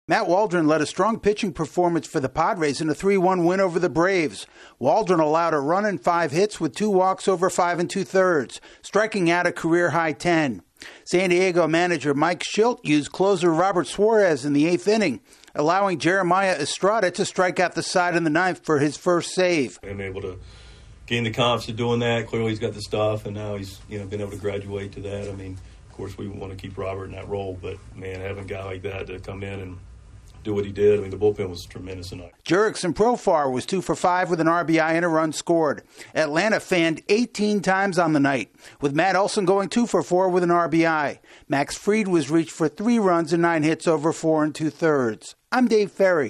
Matt Waldron led a strong pitching performance for the Padres in a 3-1 win over the Braves. Waldron allowed a run and 5 hits with 2 walks over 5 2/3, striking out a career-high 10. San Diego manager Mike Shildt used closer Robert Suarez in the 8th inning, allowing Jeremiah Estrada to strike out the side in the 9th for his first save. I'm able to gain the confidence of doing that. Clearly he's got the stuff, and now he's been able to graduate to that. I mean, of course, we want to keep Robert in that role, but, man, having a guy like that to come in and do what he did. I mean, the bullpen was tremendous tonight. Jurickson Profar was 2 for 5 with an RBI and a run scored. Atlanta fanned 18 times on the night, with Matt Olson going 2 for 4 with an RBI. Max Fried was reached for 3 runs and 9 hits over 4 2/3. I'm Dave Ferry.